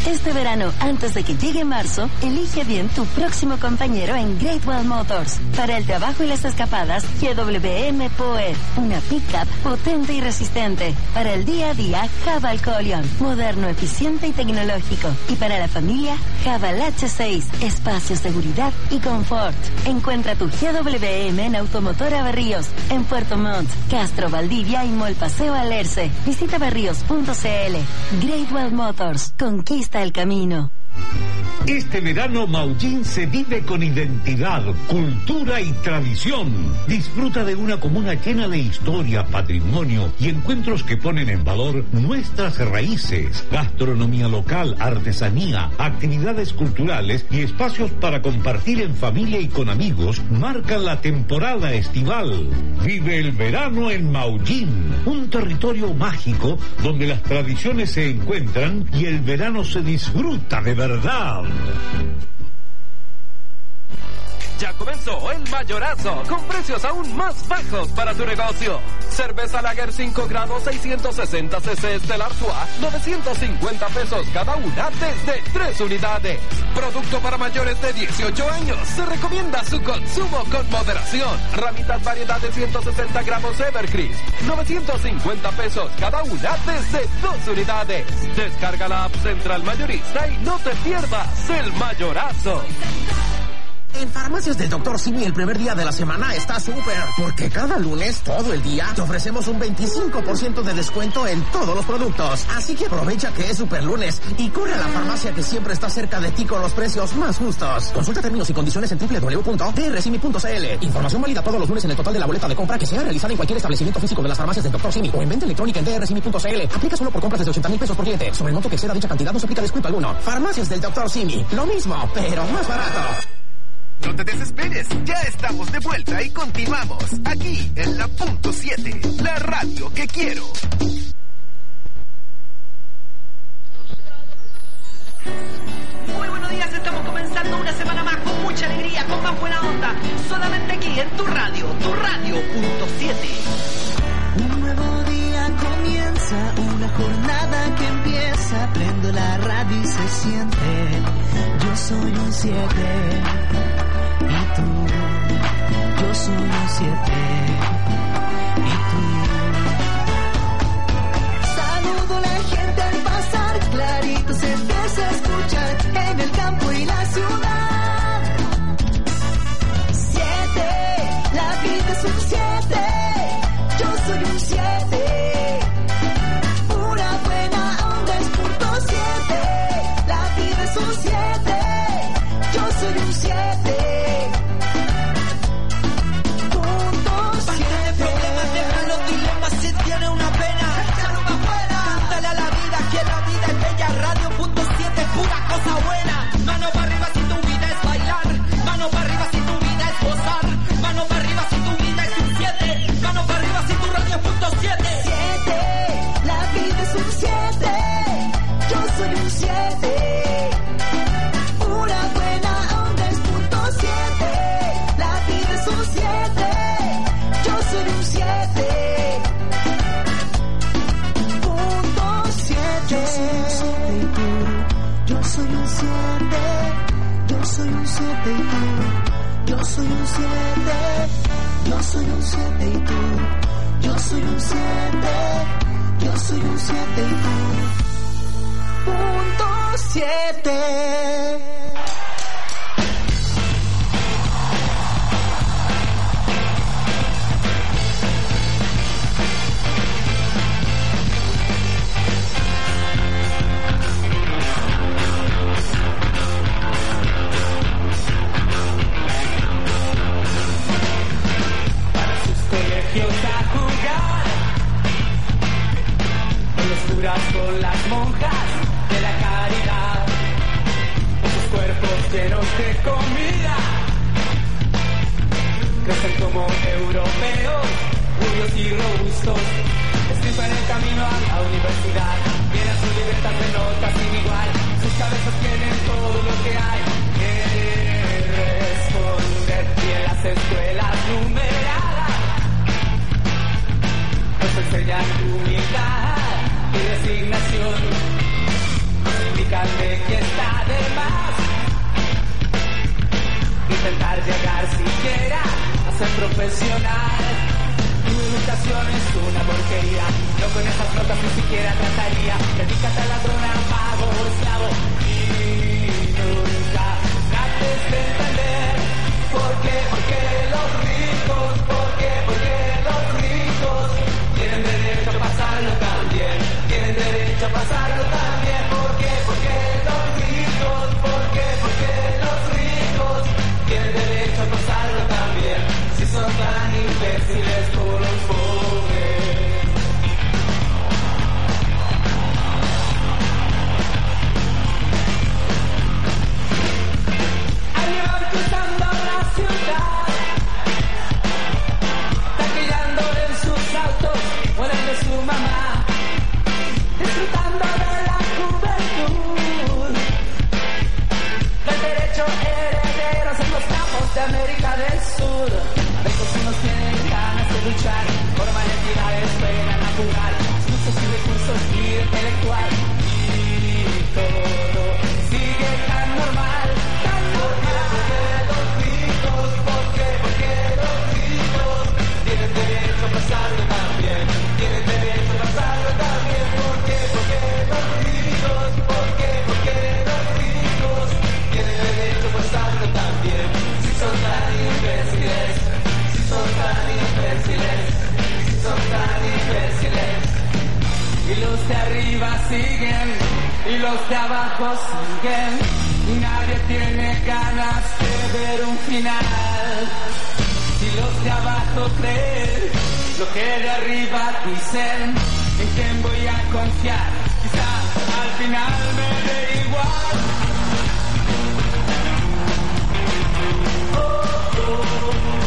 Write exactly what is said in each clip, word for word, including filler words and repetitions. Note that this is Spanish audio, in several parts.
Este verano, antes de que llegue marzo, elige bien tu próximo compañero en Great Wall Motors. Para el trabajo y las escapadas, G W M Power. Una pickup potente y resistente. Para el día a día, Haval Colion. Moderno, eficiente y tecnológico. Y para la familia, Haval H seis. Espacio, seguridad y confort. Encuentra tu G W M en Automotora Berríos, en Puerto Montt, Castro, Valdivia y Mall Paseo Alerce. Visita berríos punto c l. Great Wall Motors. Conquista el camino. Este verano Maullín se vive con identidad, cultura y tradición. Disfruta de una comuna llena de historia, patrimonio y encuentros que ponen en valor nuestras raíces, gastronomía local, artesanía, actividades culturales y espacios para compartir en familia y con amigos marcan la temporada estival. Vive el verano en Maullín, un territorio mágico donde las tradiciones se encuentran y el verano se disfruta de verdad. Ya comenzó el Mayorazo, con precios aún más bajos para tu negocio. Cerveza Lager cinco grados seiscientos sesenta centilitros Stellar Artois, novecientos cincuenta pesos cada una desde tres unidades. Producto para mayores de dieciocho años. Se recomienda su consumo con moderación. Ramitas variedad de ciento sesenta gramos Evercrisp, novecientos cincuenta pesos cada una desde dos unidades. Descarga la app Central Mayorista y no te pierdas el Mayorazo. En Farmacias del doctor Simi el primer día de la semana está súper, porque cada lunes, todo el día, te ofrecemos un veinticinco por ciento de descuento en todos los productos. Así que aprovecha que es super lunes y corre a la farmacia que siempre está cerca de ti con los precios más justos. Consulta términos y condiciones en doble u doble u doble u punto t r simi punto c l. Información válida todos los lunes en el total de la boleta de compra que sea realizada en cualquier establecimiento físico de las Farmacias del doctor Simi o en venta electrónica en d r simi punto c l. Aplica solo por compras desde ochenta mil pesos por cliente. Sobre el monto que exceda dicha cantidad no se aplica descuento alguno. Farmacias del doctor Simi. Lo mismo, pero más barato. No te desesperes, ya estamos de vuelta y continuamos aquí en la punto siete, la radio que quiero. Muy buenos días, estamos comenzando una semana más con mucha alegría, con más buena onda, solamente aquí en tu radio, tu radio punto siete. Un nuevo día comienza, una jornada que empieza, prendo la radio y se siente, yo soy un siete. Y tú, yo soy un siete. Y tú. Saludo a la gente al pasar, clarito se empieza a escuchar en el campo y la ciudad. Siete, la vida es un siete. Yo soy un siete. Una buena onda es punto siete. La vida es un siete. Yo soy un siete. Yo soy un siete, yo soy un siete y tú. Yo soy un siete, yo soy un siete y tú. Punto siete. Con las monjas de la caridad, esos cuerpos llenos de comida, crecen como europeos, rubios y robustos, escrito en el camino a la universidad, tienen su libertad de notas sin igual, sus cabezas tienen todo lo que hay que responder, y en las escuelas numeradas nos enseñan humildad y resignación, indican de profesional. Tu educación es una porquería, no con esas notas ni siquiera trataría. Dedícate a ladrona, mago o esclavo y nunca trates de entender por qué, por qué los ricos, por qué, por qué los ricos tienen derecho a pasarlo también, tienen derecho a pasarlo también. ¿Por qué, por qué los ricos, por qué, por qué los ricos tienen derecho a pasarlo también, si son tan imbéciles como los pobres? Al llevar cruzando la ciudad, taquillando en sus autos o en el de su mamá, disfrutando de la juventud, del derecho herederos en los campos de América del Sur. De esos unos tienen ganas de luchar, forman entidades, esperan a jugar, muchos y recursos y intelectual, y todo sigue tan normal, tan normal. Los ricos, ¿por qué? Porque los ricos tienen derecho a pasarlo también, tienen derecho a pasarlo también. ¿Por qué? Porque los ricos, ¿por qué? Porque los ricos tienen derecho a pasarlo también, si son tan imbéciles, si son tan imbéciles, si son tan imbéciles. Y los de arriba siguen, y los de abajo siguen, y nadie tiene ganas de ver un final. Si los de abajo creen lo que de arriba dicen, ¿en quién voy a confiar? Quizá al final me dé igual. Oh, oh.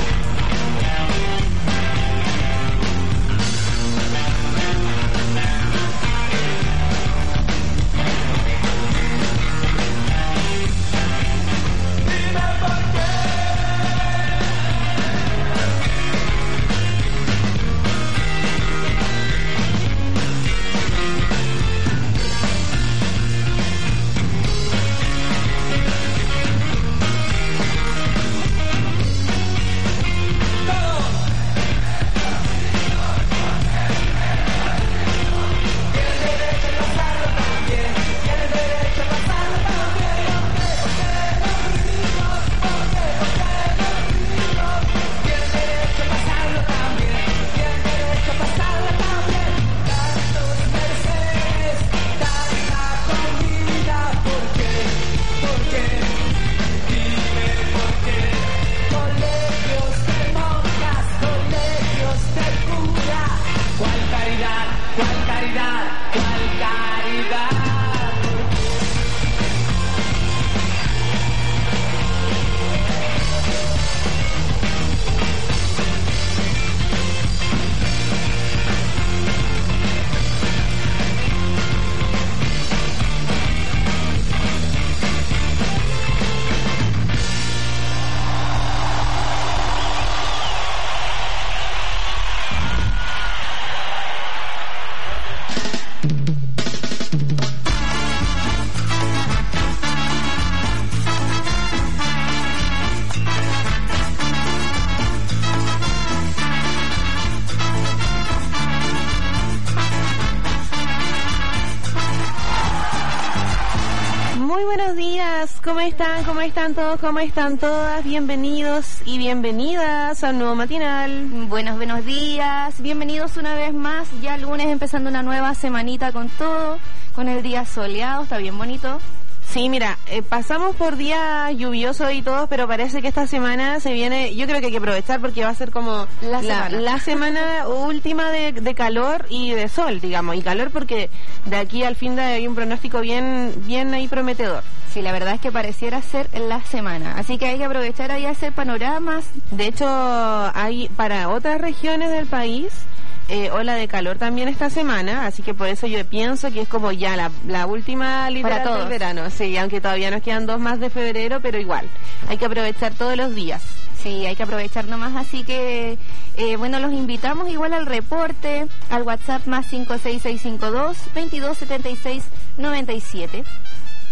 ¿Cómo están? ¿Cómo están todos? ¿Cómo están todas? Bienvenidos y bienvenidas a un nuevo matinal. Buenos, buenos días. Bienvenidos una vez más. Ya lunes empezando una nueva semanita con todo, con el día soleado. Está bien bonito. Sí, mira, eh, pasamos por días lluviosos y todo, pero parece que esta semana se viene, yo creo que hay que aprovechar porque va a ser como la, la semana, la semana última de, de calor y de sol, digamos, y calor porque de aquí al fin de hay un pronóstico bien, bien ahí prometedor. Sí, la verdad es que pareciera ser la semana, así que hay que aprovechar ahí a hacer panoramas. De hecho, hay para otras regiones del país Eh, ola de calor también esta semana, así que por eso yo pienso que es como ya la, la última literal del verano, sí, aunque todavía nos quedan dos más de febrero, pero igual, hay que aprovechar todos los días. Sí, hay que aprovechar nomás, así que, eh, bueno, los invitamos igual al reporte, al WhatsApp más cinco seis seis cinco dos, veintidós setenta y seis noventa y siete.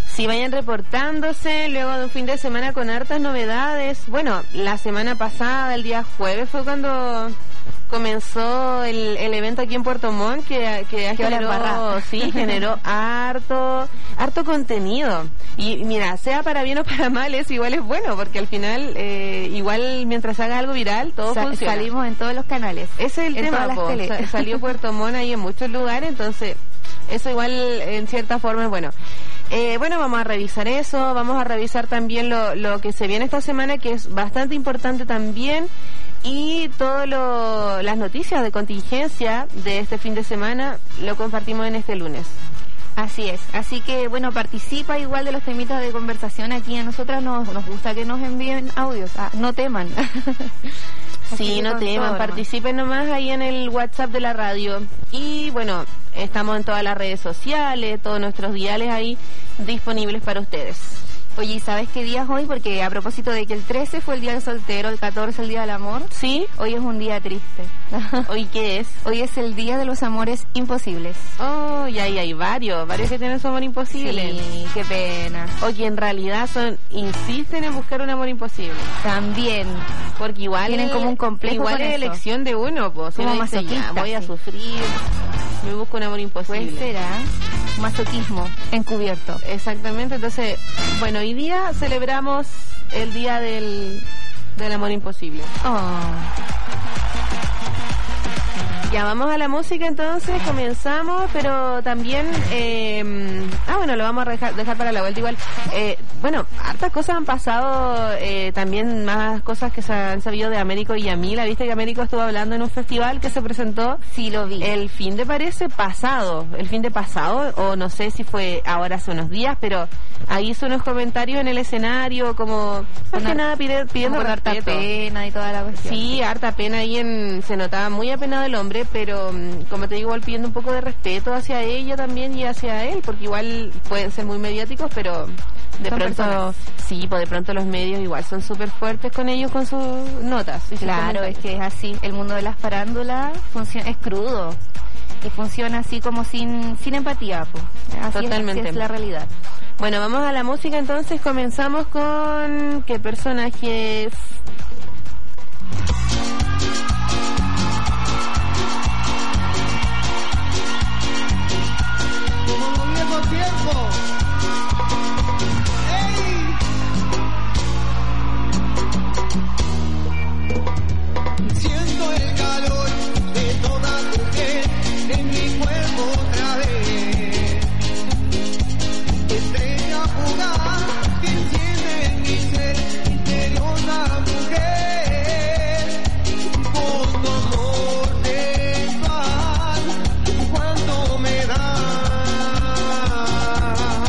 Sí, vayan reportándose luego de un fin de semana con hartas novedades. Bueno, la semana pasada, el día jueves, fue cuando comenzó el, el evento aquí en Puerto Montt, que, que generó, sí, generó harto, harto contenido. Y mira, sea para bien o para mal, es igual es bueno, porque al final, eh, igual mientras haga algo viral, todo Sa- funciona. Salimos en todos los canales. Ese es el en tema, todas las po. tele. Sa- salió Puerto Montt ahí en muchos lugares, entonces eso igual en cierta forma es bueno. Eh, bueno, vamos a revisar eso, vamos a revisar también lo, lo que se viene esta semana, que es bastante importante también, y todas las noticias de contingencia de este fin de semana lo compartimos en este lunes. Así es, así que bueno, participa igual de los temitas de conversación aquí. A nosotras nos, nos gusta que nos envíen audios, ah, no teman. Sí, no teman, participen nomás ahí en el WhatsApp de la radio. Y bueno, estamos en todas las redes sociales, todos nuestros diales ahí disponibles para ustedes. Oye, ¿y sabes qué día es hoy? Porque a propósito de que el trece fue el día del soltero, el catorce el día del amor. Sí. Hoy es un día triste. ¿Hoy qué es? Hoy es el día de los amores imposibles. Oh, y ahí hay varios, varios que tienen su amor imposible. Sí, qué pena. O que en realidad son, insisten en buscar un amor imposible. También. Porque igual tienen como un complejo. Igual con es eso. Elección de uno, pues. Como si dice, ya, voy a sí. sufrir, me busco un amor imposible. Puede ser, ¿eh? Masoquismo encubierto. Exactamente, entonces, bueno, hoy día celebramos el día del, del amor imposible. Oh. Ya vamos a la música entonces, comenzamos, pero también, eh, ah bueno, lo vamos a dejar, dejar para la vuelta igual. Eh, bueno, hartas cosas han pasado, eh, también más cosas que se han sabido de Américo y Yamila. Viste que Américo estuvo hablando en un festival que se presentó. Sí, lo vi. El fin de parece pasado, el fin de pasado, o no sé si fue ahora hace unos días, pero ahí hizo unos comentarios en el escenario como, más que nada pide, pidiendo con harta respeto. pena y toda la cuestión. Sí, harta pena ahí en, se notaba muy apenado el hombre, pero como te digo, igual pidiendo un poco de respeto hacia ella también y hacia él, porque igual pueden ser muy mediáticos, pero de Son pronto, personas. sí, pues de pronto los medios igual son súper fuertes con ellos, con sus notas. Y sus Claro, es comentarios. que es así. El mundo de las farándulas funciona, es crudo y funciona así como sin sin empatía, po. Así Totalmente. Es, así es la realidad. Bueno, vamos a la música entonces, comenzamos con ¿qué personajes? Como los viejos tiempos. ¡Ey! Siento el calor de toda tu piel en mi cuerpo otra vez. Estrella fugaz que enciende en mi ser misteriosa mujer. Por tu amor sexual, cuánto me das.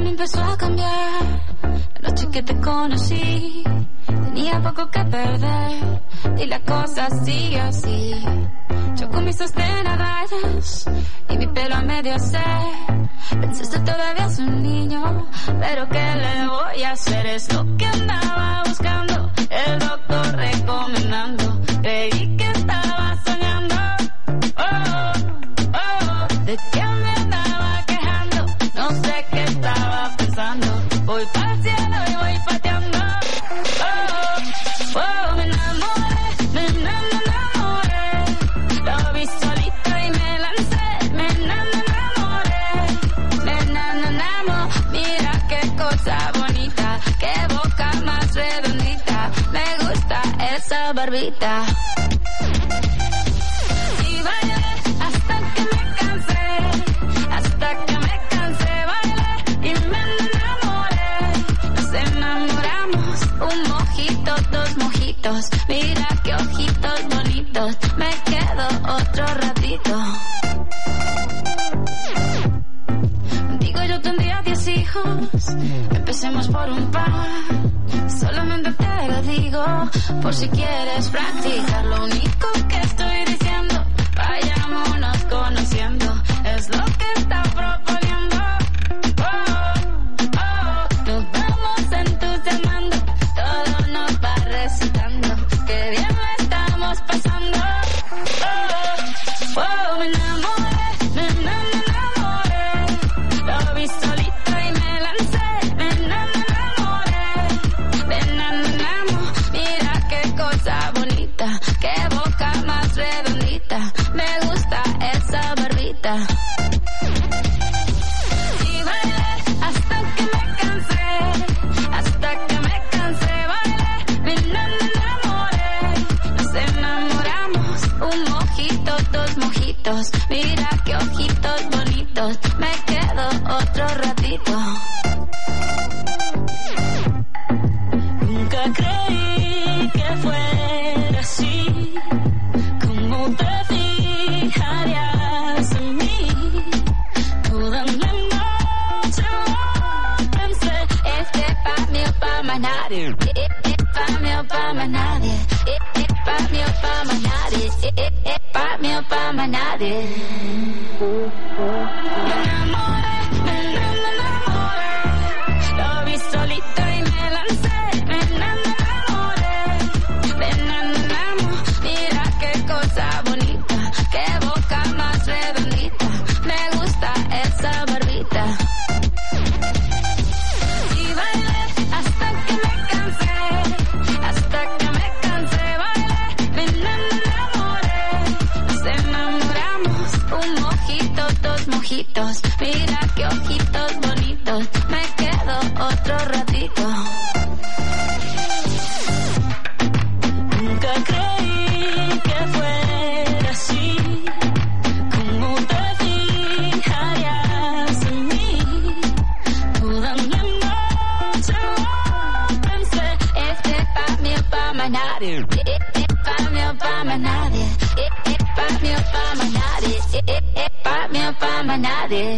me empezó a cambiar. La noche que te conocí, tenía poco que perder. Y la cosa sigue así. Yo con mis sostén a rayas y mi pelo a medio se. Pensaste todavía es un niño, pero ¿qué le voy a hacer? Es lo que andaba buscando, el doctor recomendando. Creí que estaba soñando. Oh, oh, ¿de qué me andaba quejando? No sé qué estaba pensando. Voy para el cielo y voy pateando. Oh, oh, me enamoré, me enamoré. Lo vi solito y me lancé. Me enamoré, me enamoré. Mira qué cosa bonita, qué boca más redondita. Me gusta esa barbita. Y bailé hasta que me cansé, hasta que me cansé, bailé y me enamoré. Nos enamoramos, un mojito, dos mojitos. Mira qué ojitos bonitos, me quedo otro ratito. Digo yo tendría diez hijos, empecemos por un par. Solamente te lo digo, por si quieres practicar. Lo único que estoy diciendo, vayámonos conociendo, es lo que está proponiendo. Oh, oh, nos vamos entusiasmando, todo nos va recitando, que bien lo estamos pasando. Oh, oh, me enamoré, me enamoré, lo vi solito y me lancé. Me enamoré, me enamoramos, mira qué cosa bonita, qué boca más redondita, me gusta esa barbita. Y bailé hasta que me cansé, hasta que me cansé, bailé, me enamoré. Nos enamoramos, un mojito, dos mojitos, mira qué ojitos bonitos, me quedo otro ratito. Nunca creí que fuera así, como te fijarías en mí. Toda la noche lo pensé, este pa' mí o pa' más nadie, pa' mí o pa' más nadie, pa' mí o pa' más nadie, pa' mí o pa' más nadie. Me enamoré, me enamoré, lo vi solito y me lancé. Me enamoré, me enamoramos, mira qué cosa bonita, qué boca más redondita, me gusta esa barbita. Y bailé hasta que me cansé, hasta que me cansé, bailé, me enamoré. Nos enamoramos, un mojito, dos mojitos, mira qué ojitos bonitos, me quedo otro ratito. Nunca creí que fuera así, como te fijarías en mí. Toda la noche lo pensé, este pa' mí o pa' más nadie, pa' mí o pa' más nadie, pa' mí o pa' más nadie, pa' mí o pa' más nadie.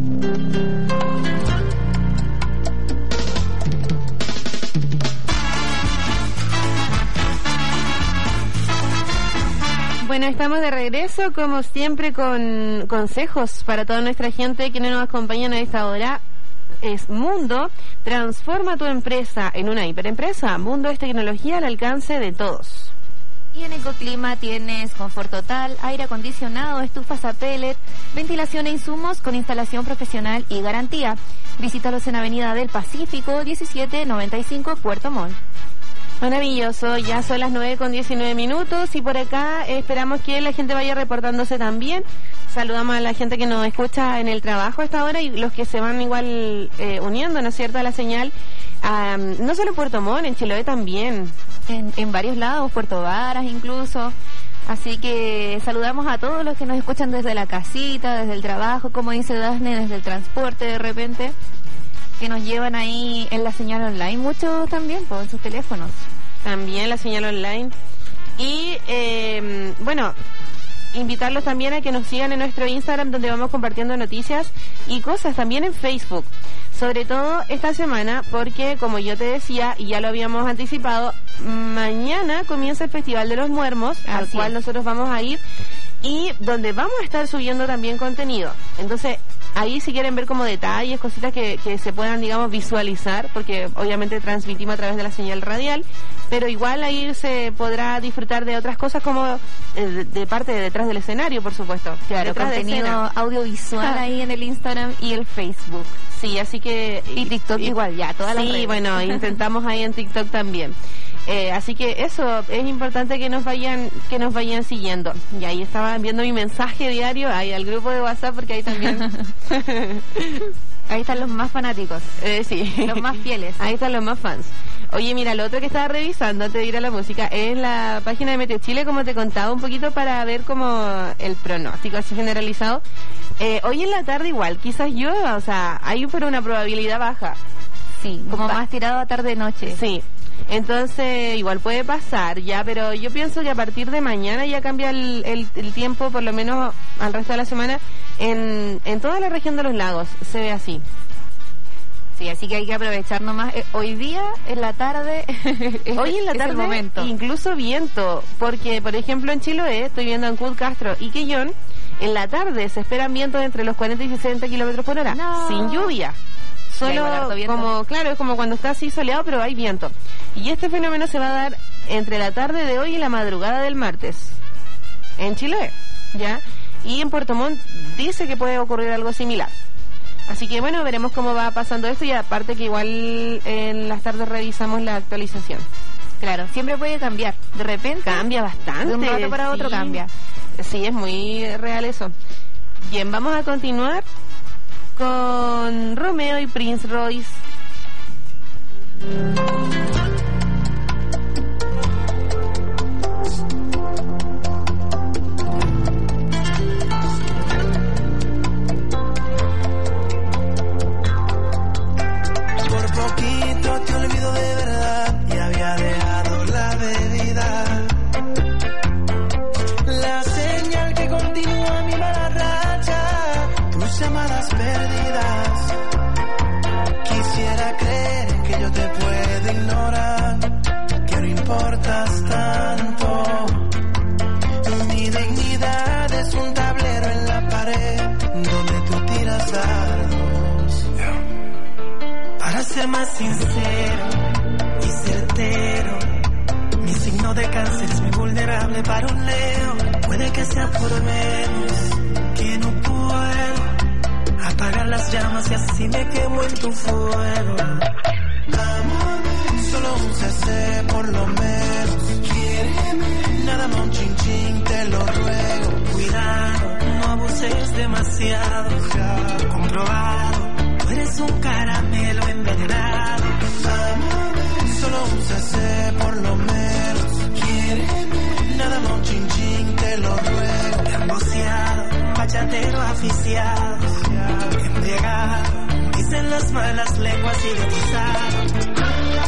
Bueno, estamos de regreso, como siempre, con consejos para toda nuestra gente que nos acompañan a esta hora. Es Mundo, transforma tu empresa en una hiperempresa. Mundo es tecnología al alcance de todos. Y en Ecoclima tienes confort total, aire acondicionado, estufas a pellet, ventilación e insumos con instalación profesional y garantía. Visítalos en Avenida del Pacífico, diecisiete noventa y cinco, Puerto Montt. Maravilloso, ya son las nueve con diecinueve minutos y por acá eh, esperamos que la gente vaya reportándose también. Saludamos a la gente que nos escucha en el trabajo a esta hora y los que se van igual eh, uniendo, ¿no es cierto?, a la señal. Um, no solo en Puerto Montt, en Chiloé también. En, en varios lados, Puerto Varas incluso. Así que saludamos a todos los que nos escuchan desde la casita, desde el trabajo, como dice Dafne, desde el transporte de repente, que nos llevan ahí en la señal online, muchos también, pues, en sus teléfonos. También la señal online. Y, eh, bueno, invitarlos también a que nos sigan en nuestro Instagram, donde vamos compartiendo noticias y cosas, también en Facebook. Sobre todo esta semana, porque como yo te decía, y ya lo habíamos anticipado, mañana comienza el Festival de los Muermos, al Así cual es. nosotros vamos a ir, y donde vamos a estar subiendo también contenido. Entonces, ahí si quieren ver como detalles, cositas que, que se puedan, digamos, visualizar, porque obviamente transmitimos a través de la señal radial, pero igual ahí se podrá disfrutar de otras cosas como eh, de, de parte de detrás del escenario, por supuesto. Claro, detrás de contenido escena. audiovisual ahí en el Instagram y el Facebook. Sí, así que... Y TikTok igual, ya, todas las Sí, redes. bueno, intentamos ahí en TikTok también. Eh, así que eso, es importante que nos vayan que nos vayan siguiendo. Y ahí estaba viendo mi mensaje diario ahí al grupo de WhatsApp, porque ahí también... Ahí están los más fanáticos. Eh, sí. Los más fieles. Ahí están los más fans. Oye, mira, lo otro que estaba revisando antes de ir a la música es la página de Meteo Chile, como te contaba un poquito, para ver como el pronóstico así generalizado. Eh, hoy en la tarde igual, quizás llueva, o sea, hay pero una probabilidad baja. Sí, como Va- más tirado a tarde-noche. Sí, entonces igual puede pasar ya, pero yo pienso que a partir de mañana ya cambia el, el, el tiempo, por lo menos al resto de la semana, en, en toda la región de los lagos, se ve así. Sí, así que hay que aprovechar nomás. Eh, hoy día, en la tarde, Hoy en la es tarde, el momento. incluso viento, porque por ejemplo en Chiloé, estoy viendo en Cud Castro y Quillón, en la tarde se esperan vientos entre los cuarenta y sesenta kilómetros por hora, No. sin lluvia. Ya, igual harto Solo viento. como, claro, es como cuando está así soleado, pero hay viento. Y este fenómeno se va a dar entre la tarde de hoy y la madrugada del martes, en Chiloé, ¿ya? Y en Puerto Montt dice que puede ocurrir algo similar. Así que bueno, veremos cómo va pasando esto, y aparte que igual en las tardes revisamos la actualización. Claro, siempre puede cambiar. De repente, Cambia bastante. de un rato para otro sí. cambia. Sí, es muy real eso. Bien, vamos a continuar con Romeo y Prince Royce. Por poquito te olvido de verdad y había dejado la bebida. La señal que continúa mi mala racha, tus llamadas perdidas. Quisiera creer que yo te puedo ignorar, que no importas tanto. Mi dignidad es un tablero en la pared donde tú tiras dardos. Para ser más sincero y certero, mi signo de cáncer es muy vulnerable para un leo. Puede que sea por menos que no puedo apagar las llamas y así me quemo en tu fuego. Amame, solo un C C por lo menos. Quiéreme, nada más un chin chin, te lo ruego. Cuidado, no abuses demasiado, ya comprobado. Tú eres un caramelo envenenado. Amame, solo un C C por lo menos. Quiéreme, nada más un chin chin, te lo ruego. Emboceado, bachatero aficiado, embriagado, dicen las malas lenguas idiotizado.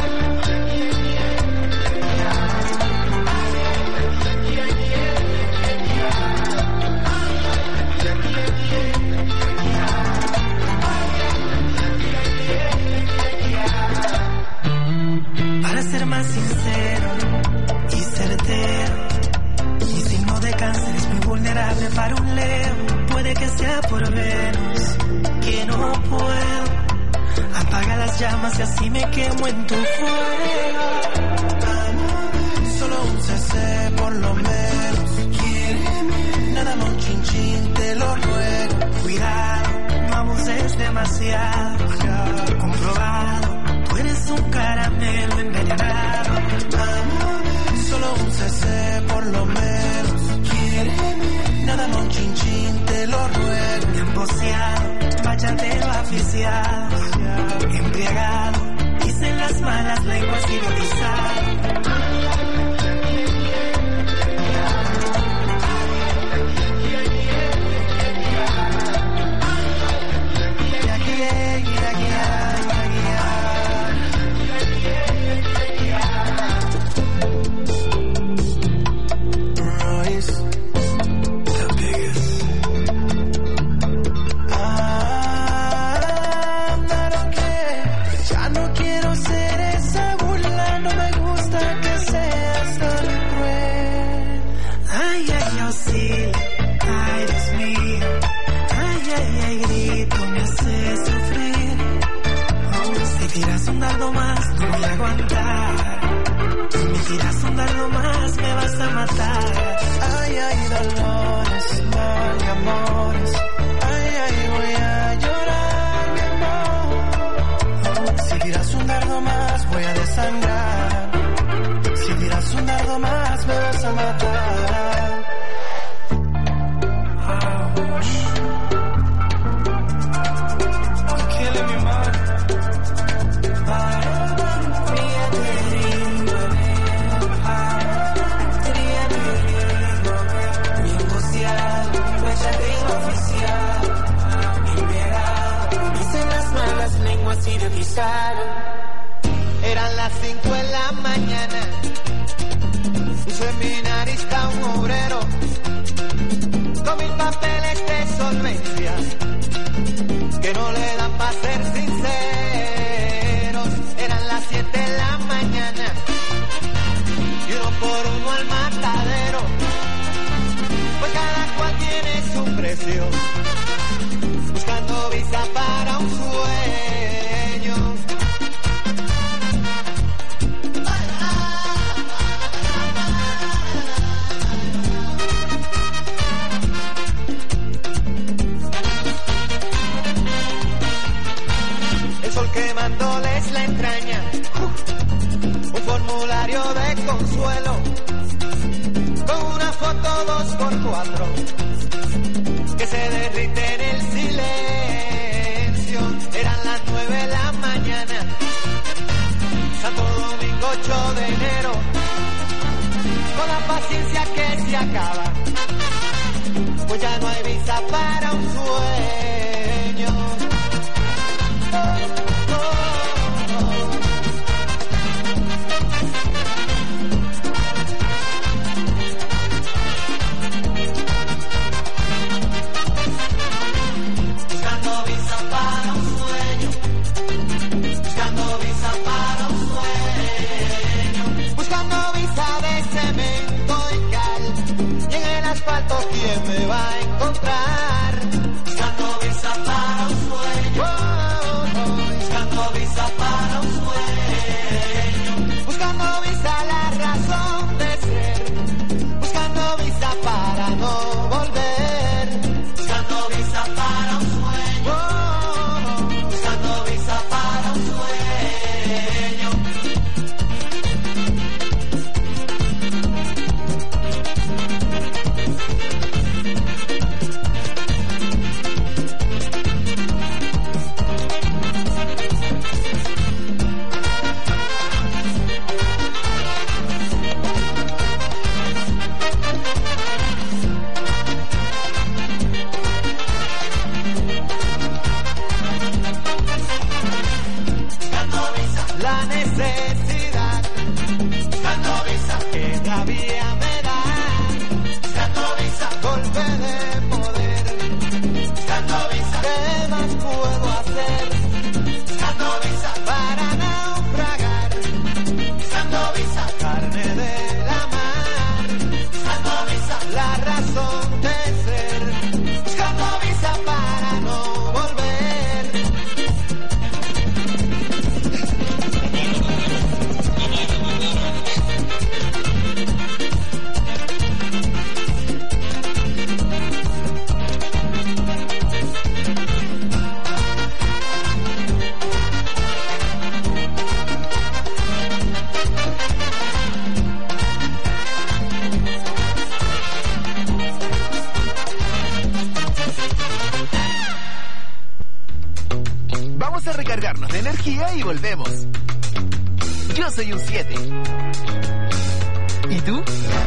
Para ser más sincero y certero, mi signo de cáncer es muy vulnerable para un leo. Puede que sea por menos que no puedo apagar las llamas y así me quemo en tu fuego. Amame, solo un C C por lo menos. Quiéreme, nada más un chin chin, te lo ruego. Cuidado, no abuses demasiado, ya comprobado. Tú eres un caramelo envenenado. Amame, solo un C C por lo menos. Quiéreme, nada más un chin chin, te lo ruego. Emboceado, bachatero aficiado, embriagado, dicen las malas lenguas idiotizado. I'm not okay. así de guisado. Eran las cinco en la mañana, un seminarista, un obrero, con mil papeles de solvencia, que no le dan para ser sinceros. Eran las siete de la mañana, y uno por uno al matadero, pues cada cual tiene su precio, buscando visa para un sueño. El sol quemándoles la entraña, un formulario de consuelo, con una foto dos por cuatro, que se derrite en el silencio. Eran las nueve de la mañana, Santo Domingo ocho de enero, con la paciencia que se acaba, pues ya no hay visa para un sueño. Oh, oh, oh. Buscando visa para un sueño, buscando visa para un sueño, buscando visa de cemento y cal, y en el asfalto ¿quién me va a encontrar? Buscando visa para un sueño, oh, oh, buscando visa para un sueño, buscando visa la razón de ser, buscando visa para no volver, buscando visa para un sueño, oh, oh, buscando visa para un sueño. La necesidad, buscando visa, que la vía me da, buscando visa, golpe de poder, buscando visa, ¿qué más puedo hacer? Buscando visa, para naufragar, buscando visa, carne de la mar, buscando visa, la razón de ser, buscando visa para no volver. Vamos a recargarnos de energía y volvemos. Yo soy un siete. ¿Y tú?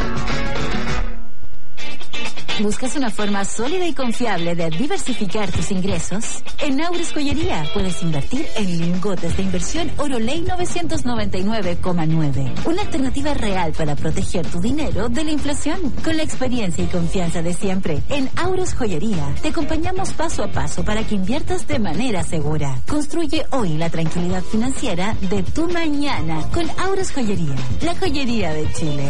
¿Buscas una forma sólida y confiable de diversificar tus ingresos? En Aures Joyería puedes invertir en lingotes de inversión Oroley novecientos noventa y nueve coma nueve. Una alternativa real para proteger tu dinero de la inflación. Con la experiencia y confianza de siempre, en Aures Joyería te acompañamos paso a paso para que inviertas de manera segura. Construye hoy la tranquilidad financiera de tu mañana con Aures Joyería, la joyería de Chile.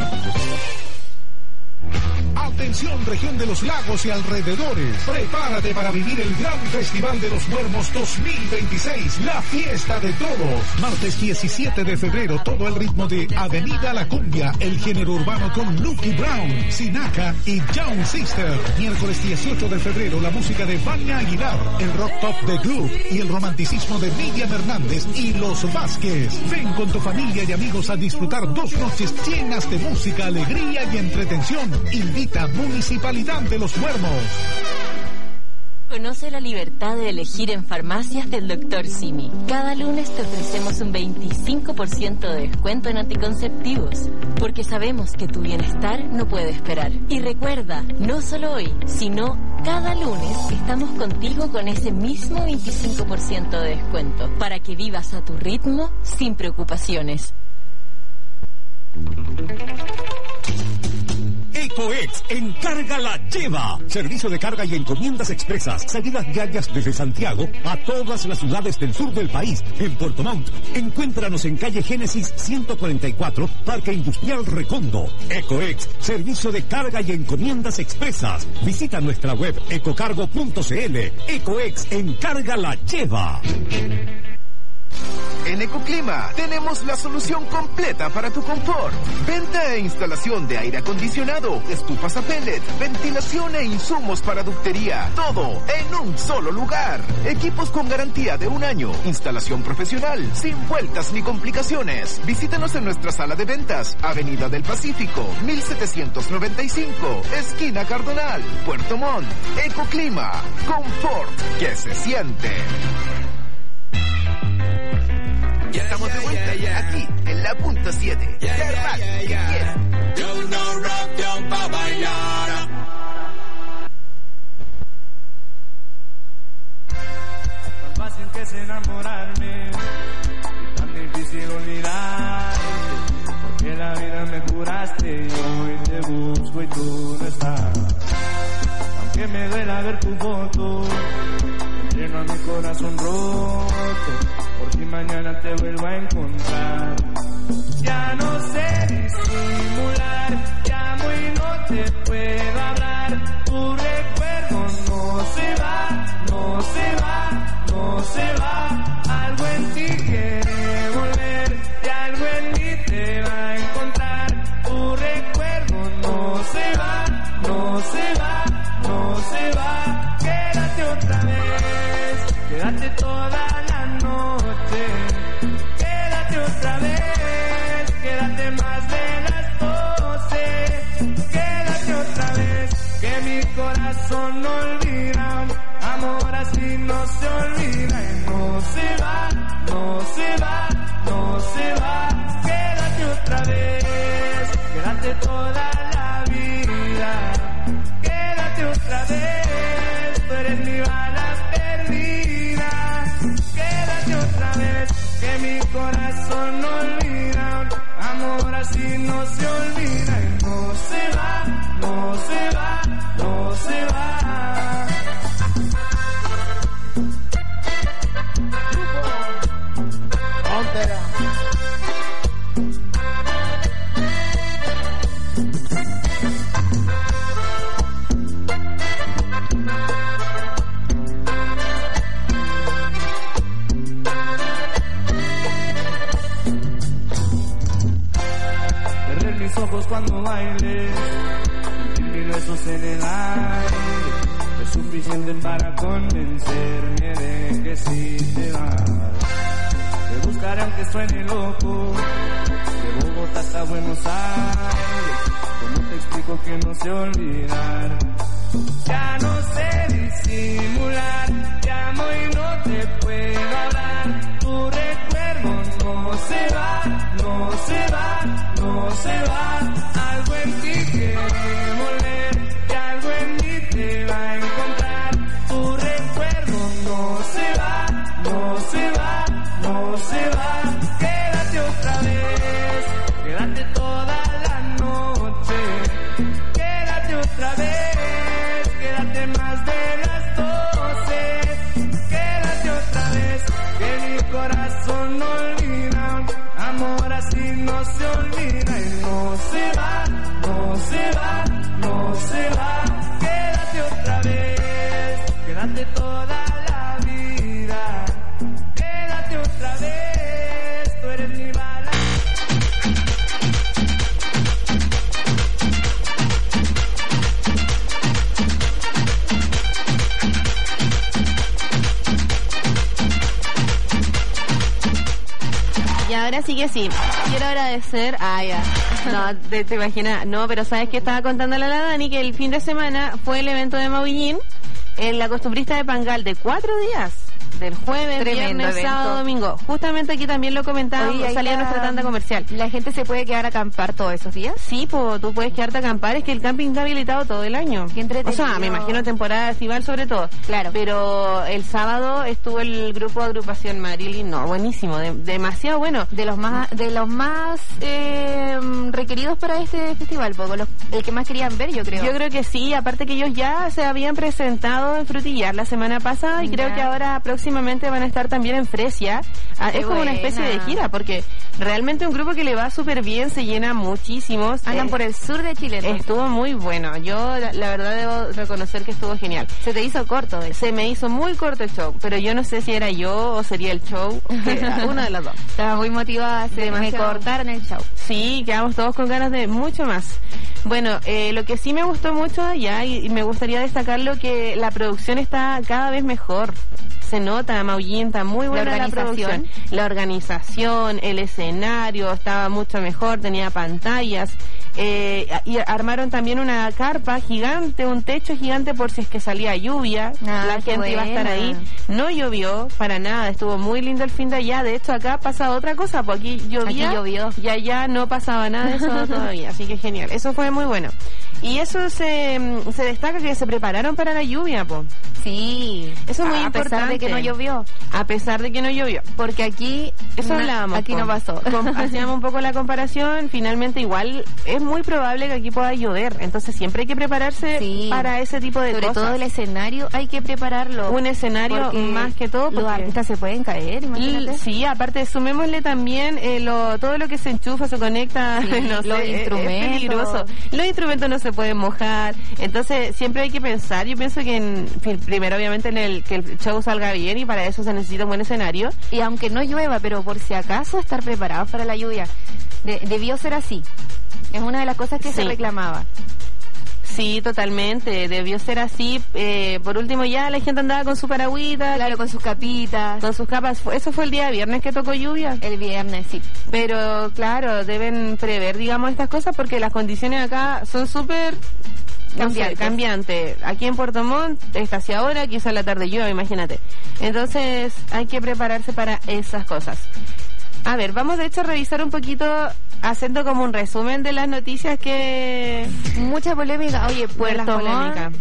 Atención, región de los lagos y alrededores. Prepárate para vivir el gran Festival de los Muermos dos mil veintiséis, la fiesta de todos. Martes diecisiete de febrero, todo el ritmo de Avenida La Cumbia, el género urbano con Lucky Brown, Sinaka y Young Sister. Miércoles dieciocho de febrero, la música de Vania Aguilar, el rock pop de Club y el romanticismo de Miriam Hernández y Los Vázquez. Ven con tu familia y amigos a disfrutar dos noches llenas de música, alegría y entretención. Invita Municipalidad de los Muermos. Conoce la libertad de elegir en farmacias del doctor Simi. Cada lunes te ofrecemos un veinticinco por ciento de descuento en anticonceptivos, porque sabemos que tu bienestar no puede esperar. Y recuerda, no solo hoy, sino cada lunes estamos contigo con ese mismo veinticinco por ciento de descuento, para que vivas a tu ritmo sin preocupaciones. EcoEx Encarga la Lleva. Servicio de carga y encomiendas expresas. Salidas diarias desde Santiago a todas las ciudades del sur del país. En Puerto Montt. Encuéntranos en calle Génesis ciento cuarenta y cuatro, Parque Industrial Recondo. EcoEx, servicio de carga y encomiendas expresas. Visita nuestra web ecocargo punto cl. EcoEx Encarga la Lleva. En Ecoclima tenemos la solución completa para tu confort. Venta e instalación de aire acondicionado, estufas a pellet, ventilación e insumos para ductería. Todo en un solo lugar. Equipos con garantía de un año. Instalación profesional, sin vueltas ni complicaciones. Visítanos en nuestra sala de ventas, Avenida del Pacífico, mil setecientos noventa y cinco, esquina Cardonal, Puerto Montt. Ecoclima, confort que se siente. Ya estamos de vuelta, yeah, yeah, yeah. Aquí, en la punto siete. Yeah, yeah, yeah, yeah, yeah. Yo no rock, yo pa' bailar. Tan fácil que es enamorarme, y tan difícil olvidar. Porque la vida me curaste y hoy te busco y tú no estás. Aunque me duela ver tu foto, lleno a mi corazón roto. Por si mañana te vuelvo a encontrar. Ya no sé disimular, llamo y no te puedo hablar. Tu recuerdo no se va, no se va, no se va. Algo en ti quiere volver y algo en mí te va a encontrar. Tu recuerdo no se va, no se va, no se va. Quédate otra vez, quédate toda la noche, quédate otra vez, quédate más de las doce, quédate otra vez, que mi corazón no olvida, amor así no se olvida y no se va, no se va, no se va, quédate otra vez, quédate toda la vida, quédate otra vez, tú eres mi bala perdida, quédate otra vez, que mi corazón no olvida, amor así no se olvida y no se va, no se va, no se va. Frontera. Perder mis ojos cuando bailes, sentir mis besos en el aire, es suficiente para convencerme de que sí te vas. Te buscaré aunque suene loco, de Bogotá hasta Buenos Aires, ¿cómo te explico que no sé olvidar? Ya no sé disimular, llamo y no te puedo hablar, tu recuerdo no se va, no se va, no se va, algo en ti quiere volver y algo en mí te va a encontrar, tu recuerdo no se va, no se va, no se va, quédate otra vez, quédate toda la noche, quédate otra vez, quédate más de las doce, quédate otra vez, que mi corazón no olvida, amor así no se olvida y no se va, no se va, no se va, quédate otra vez, quédate toda la vida, quédate otra vez, tú eres mi bala. Y ahora sí que sí, quiero agradecer, ah ya, no, te, te imaginas, no, pero sabes que estaba contándole a la Dani que el fin de semana fue el evento de Maullín en la Costumbrista de Pangal de cuatro días. Del jueves, Tremendo viernes, evento. sábado, domingo. Justamente aquí también lo comentábamos, Oye, ahí salía la- nuestra tanda comercial. ¿La gente se puede quedar a acampar todos esos días? Sí, pues tú puedes quedarte a acampar, es que el camping está habilitado todo el año. Qué entretenido. O sea, me imagino temporada estival sobre todo. Claro. Pero el sábado estuvo el grupo de agrupación Marilyn, no, buenísimo, de- demasiado bueno. De los más de los más eh, requeridos para este festival, poco los, el que más querían ver, yo creo. Yo creo que sí, aparte que ellos ya se habían presentado en Frutillar la semana pasada y Ya. creo que ahora próximamente van a estar también en Fresia. Ah, Qué es como una especie de buena. gira, porque realmente un grupo que le va súper bien, se llena muchísimos. Andan Eh, por el sur de Chile. entonces. Estuvo muy bueno. Yo, la, la verdad, debo reconocer que estuvo genial. Se te hizo corto. de hecho. Se me hizo muy corto el show, pero yo no sé si era yo o sería el show. que- Una de las dos. Estaba muy motivada. Se me Demasiado. cortaron el show. Sí, quedamos todos con ganas de mucho más. Bueno, eh, lo que sí me gustó mucho allá y, y me gustaría destacarlo que la producción está cada vez mejor. Se nota, Maullín, está muy buena la, organización. producción. La organización, el escenario estaba mucho mejor, tenía pantallas. Eh, y armaron también una carpa gigante, un techo gigante por si es que salía lluvia. Ah, la qué gente iba a estar buena. ahí. No llovió para nada, estuvo muy lindo el fin de allá. De hecho, acá pasa otra cosa, porque aquí llovía Aquí llovió. y allá no pasaba nada de eso todavía. Así que genial, eso fue muy bueno. Y eso se, mm, se destaca que se prepararon para la lluvia, po. Sí. Eso es muy a importante. pesar de que no llovió. A pesar de que no llovió. Porque aquí Eso na- hablábamos. Aquí po. no pasó. Com- Hacíamos un poco la comparación. Finalmente, igual es muy probable que aquí pueda llover. Entonces, siempre hay que prepararse Sí. para ese tipo de Sobre cosas. todo el escenario hay que prepararlo. Un escenario Porque más que todo. Los porque- artistas se pueden caer, imagínate. L- Sí, aparte sumémosle también eh, lo, todo lo que se enchufa, se conecta, Sí, no sé, los es- instrumentos. es peligroso. Los instrumentos no se pueden mojar, entonces siempre hay que pensar. Yo pienso que en, fin, primero obviamente en el que el show salga bien y para eso se necesita un buen escenario. Y aunque no llueva, pero por si acaso estar preparados para la lluvia. De- debió ser así. Es una de las cosas que Sí. se reclamaba. Sí, totalmente, debió ser así. Eh, por último ya la gente andaba con su paragüita, Claro, con sus capitas. con sus capas. Fue- Eso fue el día viernes que tocó lluvia. El viernes, sí. Pero claro, deben prever, digamos, estas cosas porque las condiciones acá son súper no sé, Cambiantes. cambiantes. Aquí en Puerto Montt está hacia ahora, quizá en la tarde llueva, imagínate. Entonces hay que prepararse para esas cosas. A ver, vamos de hecho a revisar un poquito, haciendo como un resumen de las noticias que... Mucha polémica. Oye, Puerto las Montt.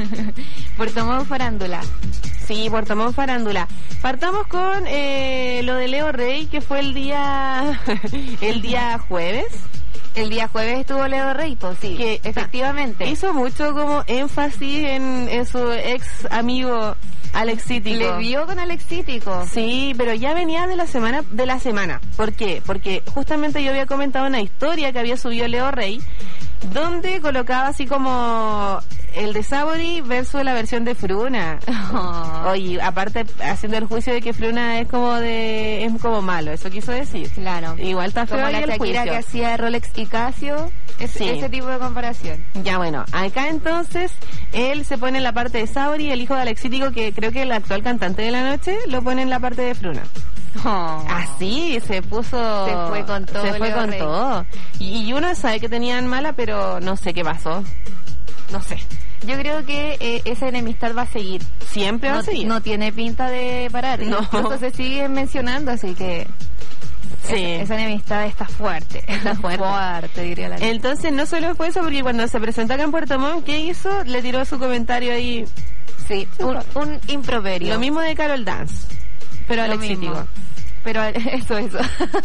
Puerto Montt farándula. Sí, Puerto Montt farándula. Partamos con eh, lo de Leo Rey, que fue el día el día jueves. El día jueves estuvo Leo Rey, pues sí, Que efectivamente. Hizo mucho como énfasis en, en su ex amigo Alex Cítico. Le vio con Alex Cítico. Sí, pero ya venía de la semana, de la semana. ¿Por qué? Porque justamente yo había comentado una historia que había subido Leo Rey, donde colocaba así como el de Sabori versus la versión de Fruna. Oh. Oye, aparte haciendo el juicio de que Fruna es como de, es como malo, eso quiso decir. Claro. Igual está feo Como ahí la el Shakira juicio. que hacía Rolex y Casio. Es, Sí. Ese tipo de comparación. Ya bueno, acá entonces él se pone en la parte de Sabori, el hijo de Alex Cítico, que creo que el actual cantante de la noche, lo pone en la parte de Fruna. Oh. Así se puso, Se fue con todo, se fue Leo con Rey. todo. Y, y uno sabe que tenían mala, pero no sé qué pasó. No sé. Yo creo que eh, esa enemistad va a seguir. Siempre va No, a seguir. no tiene pinta de parar. No. Incluso se siguen mencionando, así que Sí. esa, esa enemistad está fuerte. Está fuerte. diría la Entonces no solo fue eso, porque cuando se presentó acá en Puerto Montt, ¿qué hizo? Le tiró su comentario ahí. Sí, un, un improperio. Lo mismo de Carol Dance, pero Lo Alex mismo. Cítico. Pero eso, eso.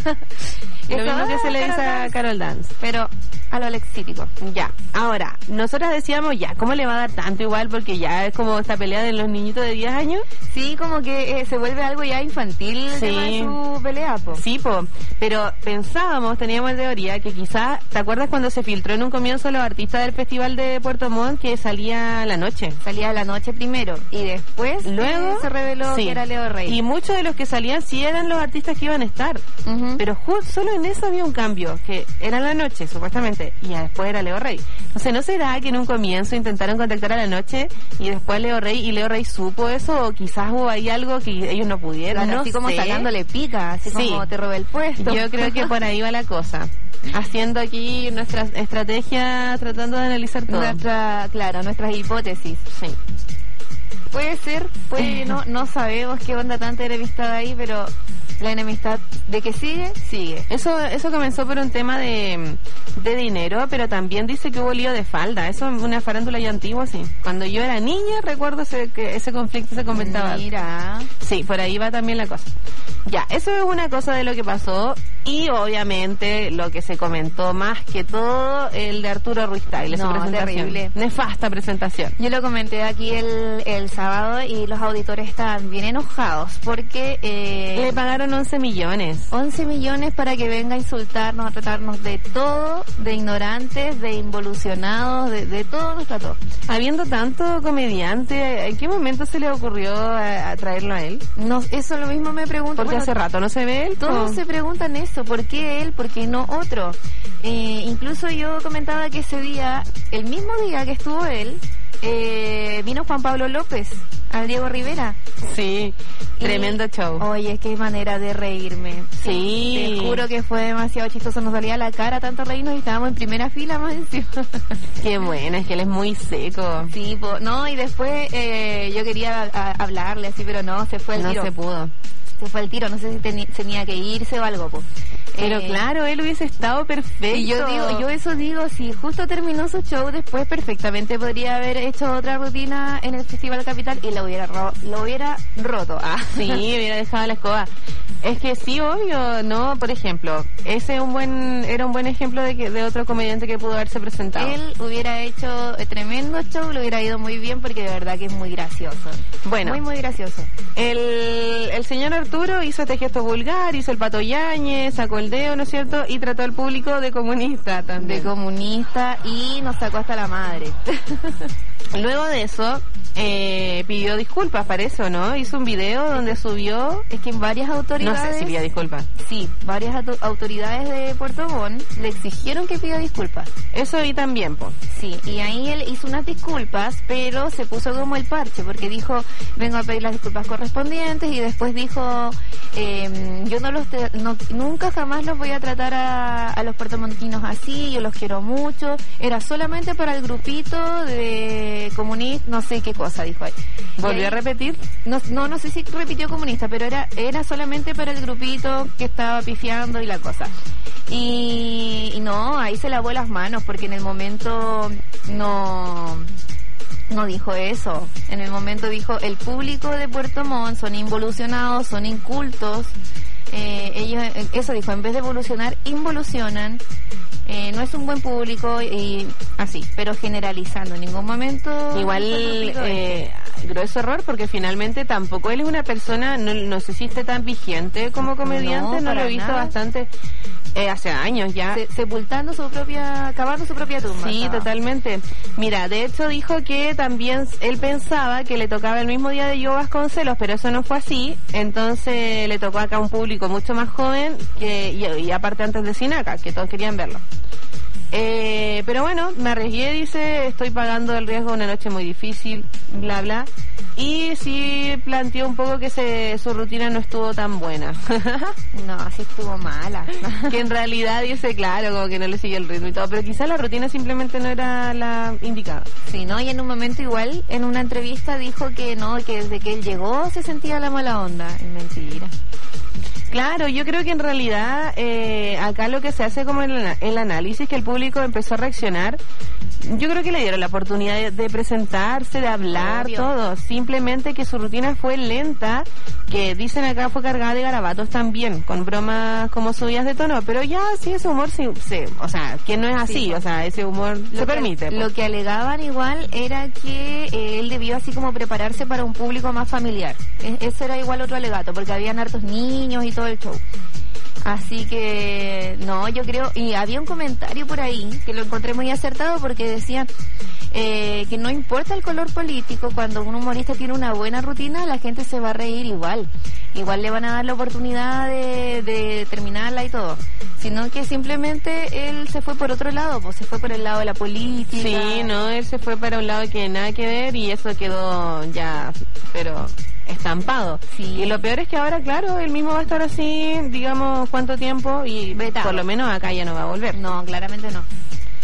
Lo Eso, mismo que ah, se le dice Carol a Dance. Carol Dance. Pero a lo lexítico. Ya, ahora, nosotras decíamos ya, ¿cómo le va a dar tanto igual? Porque ya es como esta pelea de los niñitos de diez años. Sí, como que eh, se vuelve algo ya infantil el Sí. tema de su pelea, po. Sí, po, pero pensábamos, teníamos teoría que quizás, ¿te acuerdas cuando se filtró en un comienzo los artistas del Festival de Puerto Montt que salía la noche? Salía a la noche primero y después Luego eh, se reveló sí. que era Leo Rey. Y muchos de los que salían sí eran los artistas que iban a estar. Ujú. Pero ju- solo en eso había un cambio, que era en la noche, supuestamente, y ya después era Leo Rey. Entonces, ¿no será que en un comienzo intentaron contactar a la noche y después Leo Rey, y Leo Rey supo eso, o quizás hubo ahí algo que ellos no pudieron? Claro, No así como sé. sacándole pica, así Sí. como te robé el puesto. Yo creo que por ahí va la cosa. Haciendo aquí nuestra estrategia, tratando de analizar todo. Nuestra, claro, nuestras hipótesis. Sí. Puede ser, puede no, no sabemos qué onda tanta enemistad ahí, pero la enemistad de que sigue, sigue. Eso eso comenzó por un tema de, de dinero, pero también dice que hubo lío de falda. Eso es una farándula ya antigua, sí. Cuando yo era niña, recuerdo ese, que ese conflicto se comentaba. Mira. Sí, por ahí va también la cosa. Ya, eso es una cosa de lo que pasó. Y obviamente lo que se comentó más que todo, el de Arturo Ruiz Tagle, no, su presentación. Terrible. Nefasta presentación. Yo lo comenté aquí el, el sábado y los auditores estaban bien enojados porque... Eh, le pagaron once millones. once millones para que venga a insultarnos, a tratarnos de todo, de ignorantes, de involucionados, de, de todo nos trató. Habiendo tanto comediante, ¿en qué momento se le ocurrió a, a traerlo a él? No, eso lo mismo me pregunto. Porque bueno, hace rato no se ve él. Todos ¿no? se preguntan eso. ¿Por qué él? ¿Por qué no otro? Eh, incluso yo comentaba que ese día, el mismo día que estuvo él, eh, vino Juan Pablo López al Diego Rivera. Sí, y, tremendo show. Oye, qué manera de reírme. Sí. Te juro que fue demasiado chistoso, nos salía la cara tanto reírnos y estábamos en primera fila más encima. Qué bueno, es que él es muy seco. Sí, po, no, y después eh, yo quería a, a hablarle así, pero no, se fue el no tiro. No se pudo. Se fue el tiro, no sé si teni- tenía que irse o algo, pues. Pero eh, claro, él hubiese estado perfecto. Y yo digo, yo eso digo, si justo terminó su show, después perfectamente podría haber hecho otra rutina en el Festival Capital y lo hubiera ro- lo hubiera roto. Ah. Sí, hubiera dejado la escoba. Es que sí, obvio, no, por ejemplo, ese un buen era un buen ejemplo de que de otro comediante que pudo haberse presentado. Él hubiera hecho eh, tremendo show, le hubiera ido muy bien porque de verdad que es muy gracioso. Bueno, muy muy gracioso. El el señor Arturo hizo este gesto vulgar, hizo el Pato Yáñez, sacó el dedo, ¿no es cierto? Y trató al público de comunista también. De comunista y nos sacó hasta la madre. Luego de eso, eh, pidió disculpas, parece, ¿o no? Hizo un video donde subió... Es que varias autoridades... No sé si pidió disculpas. Sí, varias auto- autoridades de Puerto Montt le exigieron que pida disculpas. Eso vi también, po. Sí, y ahí él hizo unas disculpas, pero se puso como el parche, porque dijo, vengo a pedir las disculpas correspondientes, y después dijo, eh, yo no los te- no, nunca jamás los voy a tratar a, a los puertomontinos así, yo los quiero mucho, era solamente para el grupito de comunistas, no sé qué cosa dijo ahí. ¿Volvió ahí, a repetir? No, no, no sé si repitió comunista, pero era, era solamente para el grupito que estaba pifiando y la cosa. Y, y no, ahí se lavó las manos, porque en el momento no... No dijo eso. En el momento dijo, el público de Puerto Montt son involucionados, son incultos. Eh, ellos, eso dijo, en vez de evolucionar, involucionan. Eh, no es un buen público y así, pero generalizando. En ningún momento... Igual, eh, grueso error, porque finalmente tampoco él es una persona, no, no sé si esté tan vigente como comediante, no, no lo he visto nada. Bastante... Eh, hace años ya. Se, sepultando su propia, cavando su propia tumba. Sí, estaba. Totalmente. Mira, de hecho dijo que también él pensaba que le tocaba el mismo día de Joe Vasconcelos, pero eso no fue así. Entonces le tocó acá a un público mucho más joven que y, y aparte antes de Sinaca, que todos querían verlo. Eh, pero bueno, me arriesgué, dice, estoy pagando el riesgo de una noche muy difícil, bla, bla. Y sí planteó un poco que se, su rutina no estuvo tan buena. No, sí estuvo mala. Que en realidad dice, claro, como que no le siguió el ritmo y todo, pero quizá la rutina simplemente no era la indicada. Sí, ¿no? Y en un momento igual, en una entrevista dijo que no, que desde que él llegó se sentía la mala onda. Es mentira. Claro, yo creo que en realidad eh, acá lo que se hace como el, el análisis, que el público empezó a reaccionar, yo creo que le dieron la oportunidad de, de presentarse, de hablar, obvio. Todo. Simplemente que su rutina fue lenta, que dicen acá fue cargada de garabatos también, con bromas como subidas de tono, pero ya sí, ese humor, sí, sí, o sea, que no es así, sí, o sea, ese humor lo se que, permite. Pues. Lo que alegaban igual era que eh, él debió así como prepararse para un público más familiar. E- ese era igual otro alegato, porque habían hartos niños y todo el show. Así que, no, yo creo, y había un comentario por ahí que lo encontré muy acertado porque decía eh, que no importa el color político, cuando un humorista tiene una buena rutina, la gente se va a reír igual. Igual le van a dar la oportunidad de, de terminarla y todo. Sino que simplemente él se fue por otro lado, pues se fue por el lado de la política. Sí, no, él se fue para un lado que nada que ver y eso quedó ya, pero... estampado. Sí. Y lo peor es que ahora, claro, él mismo va a estar así, digamos, cuánto tiempo y vetado. Por lo menos acá ya no va a volver. No, claramente no.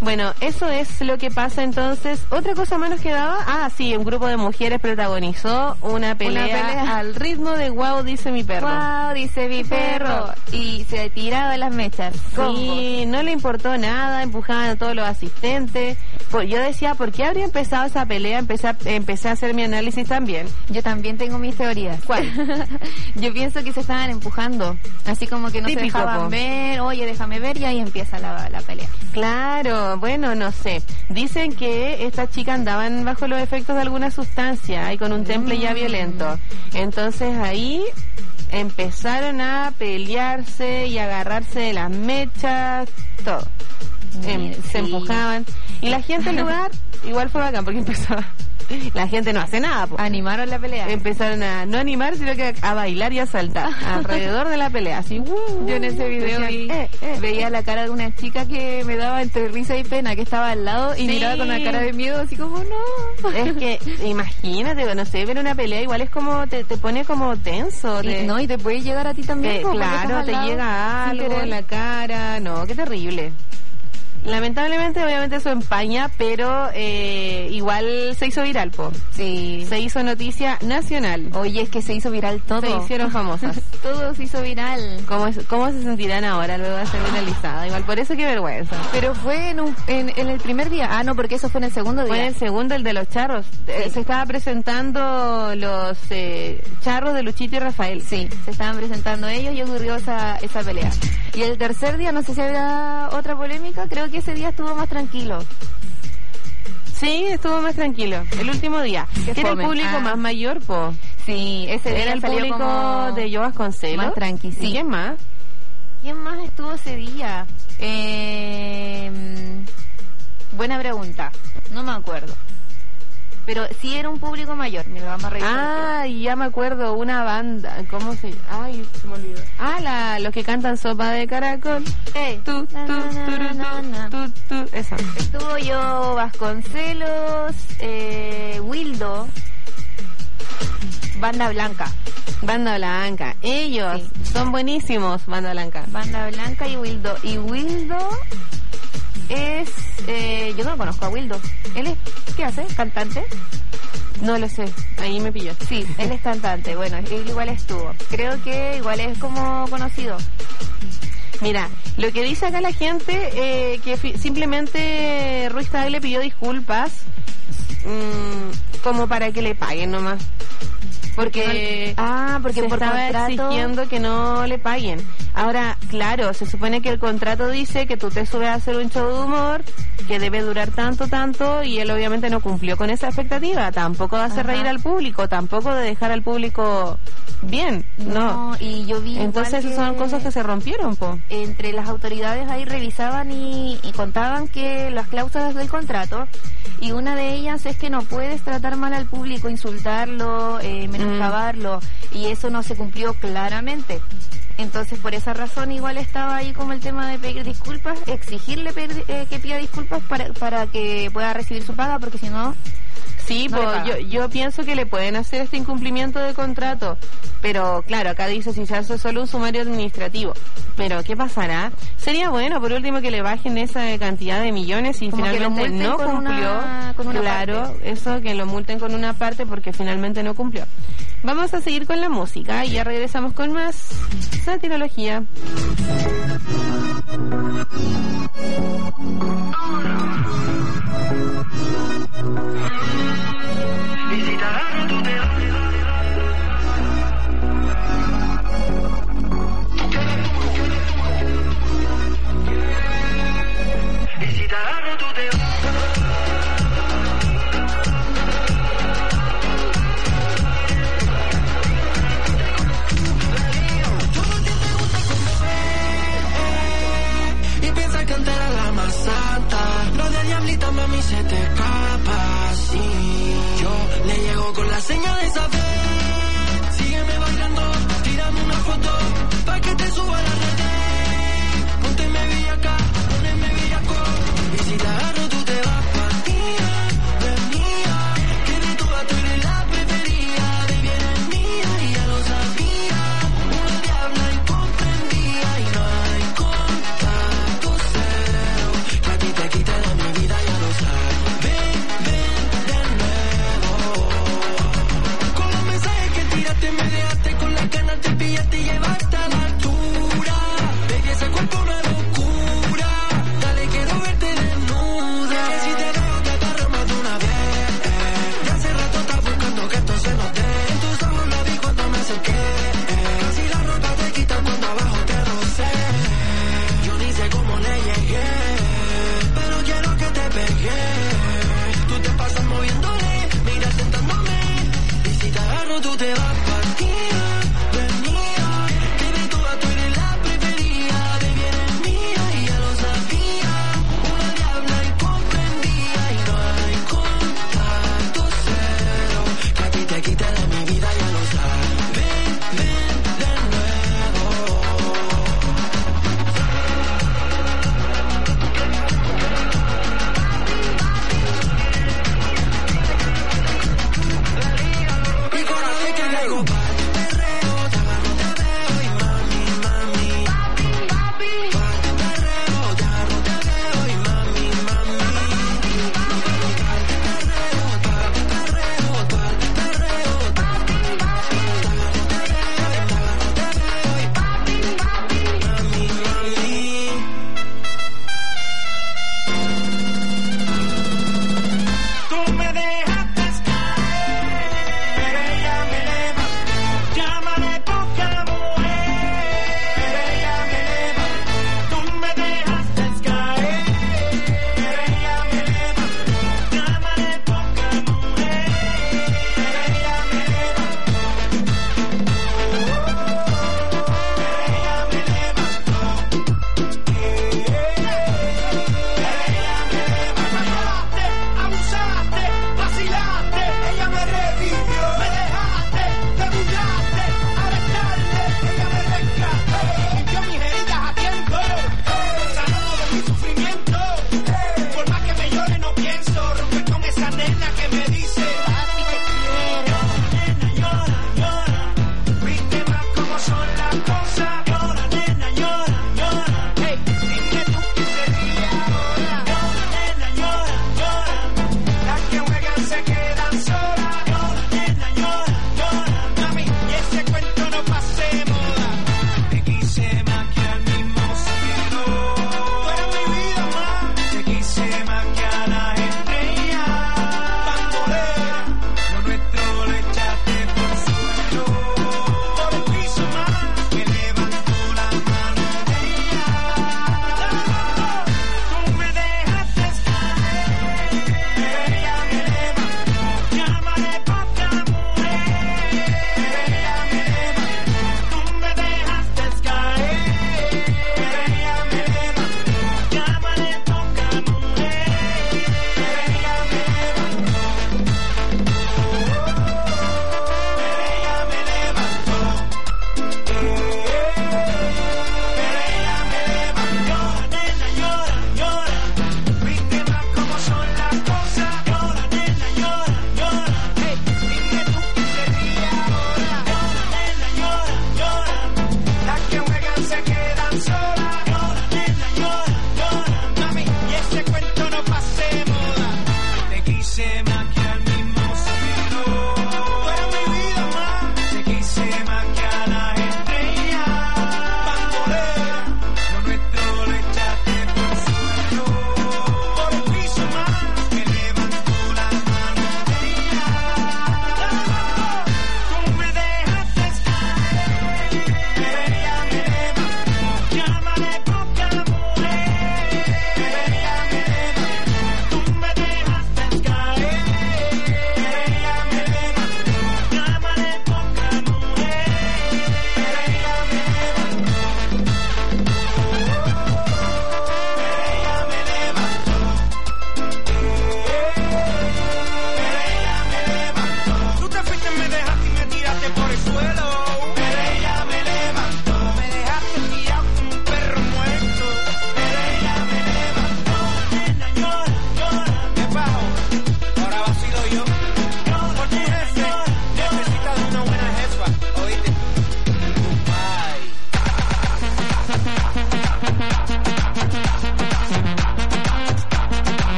Bueno, eso es lo que pasa entonces. Otra cosa más nos quedaba. Ah, sí, un grupo de mujeres protagonizó una pelea, Una pelea. al ritmo de Guau, dice mi perro. Wow, dice mi perro. Y se tiraba las mechas. Sí, no le importó nada, empujaban a todos los asistentes. Pues yo decía, ¿por qué habría empezado esa pelea? Empecé a, empecé a hacer mi análisis también. Yo también tengo mis teorías. ¿Cuál? Yo pienso que se estaban empujando, así como que no Típico, se dejaban po. ver, oye, déjame ver, y ahí empieza la, la pelea. Claro, bueno, no sé. Dicen que estas chicas andaban bajo los efectos de alguna sustancia y con un temple ya violento. Entonces ahí empezaron a pelearse y agarrarse de las mechas, todo. Em, Sí. se empujaban. Y la gente del lugar igual fue bacán porque empezaba. La gente no hace nada, po. Animaron la pelea. Empezaron a no animar, sino que a bailar y a saltar alrededor de la pelea. Así, uh, Yo en ese video decían, vi, eh, eh. veía la cara de una chica que me daba entre risa y pena, que estaba al lado y Sí. miraba con una cara de miedo, así como no. Es que, imagínate, no sé, ver una pelea igual es como, te, te pone como tenso. Y, te- no, y te puede llegar a ti también. te- po, porque estás claro, al te lado llega sin algo querer. en la cara. No, qué terrible. Lamentablemente, obviamente eso empaña, pero eh, igual se hizo viral, po. Sí. Se hizo noticia nacional. Oye, es que se hizo viral todo. Se hicieron famosas. Todo se hizo viral. ¿Cómo, es- ¿Cómo se sentirán ahora luego de ser viralizada? Igual por eso qué vergüenza. Pero fue en, un, en, en el primer día. Ah, no, porque eso fue en el segundo Fue día. en el segundo, el de los charros. Eh, Se estaba presentando los eh, charros de Luchito y Rafael. Sí, se estaban presentando ellos y ocurrió esa, esa pelea. Y el tercer día, no sé si había otra polémica, creo que ese día estuvo más tranquilo. Sí, estuvo más tranquilo. El último día. Qué Que era el fome. público Ah. más mayor, po. Sí, ese día Era el salió público como de Yo Vasconcelos. más tranqui, ¿Y sí. quién más? ¿Quién más estuvo ese día? Eh, buena pregunta, no me acuerdo. Pero sí era un público mayor, me lo vamos a revisar. Ah, ya me acuerdo, una banda. ¿Cómo se Ay, se me olvidó. Ah, la, los que cantan Sopa de Caracol. Hey, Tú, tú, na, na, turu, na, na, tú, tú, tú. Eso. Estuvo yo, Vasconcelos, eh, Wildo, Banda Blanca. Banda Blanca. Ellos son buenísimos, Banda Blanca. Banda Blanca y Wildo. Y Wildo es... Eh, yo no lo conozco a Wildo. ¿Él es... ¿Qué hace? ¿Cantante? No lo sé, ahí me pilló. Sí, él es cantante. Bueno, él igual estuvo. Creo que igual es como conocido. Mira, lo que dice acá la gente, eh, que fi- simplemente Ruiz Tagle le pidió disculpas mm, como para que le paguen nomás. Porque, Ah, porque se por estaba contrato... exigiendo que no le paguen. Ahora, claro, se supone que el contrato dice que tú te subes a hacer un show de humor que debe durar tanto, tanto, y él obviamente no cumplió con esa expectativa. Tampoco de hacer Ajá. reír al público, tampoco de dejar al público bien, no. No, y yo vi... Entonces igual son que cosas que se rompieron, po. entre las autoridades ahí revisaban y, y contaban que las cláusulas del contrato, y una de ellas es que no puedes tratar mal al público, insultarlo, eh, menoscabarlo, y eso no se cumplió claramente. Entonces, por esa razón, igual estaba ahí como el tema de pedir disculpas, exigirle pedir, eh, que pida disculpas para, para que pueda recibir su paga, porque si no... Sí, No po, le pagan. yo, yo pienso que le pueden hacer este incumplimiento de contrato, pero claro, acá dice si se hace solo un sumario administrativo. Pero ¿qué pasará? Sería bueno, por último, que le bajen esa cantidad de millones y Como que lo finalmente multen no con cumplió. una- con una claro, parte. eso, que lo multen con una parte porque finalmente no cumplió. Vamos a seguir con la música y ya regresamos con más satirología. Y piensa cantar a la más santa. Lo de diablita, mami, se te escapa, sí.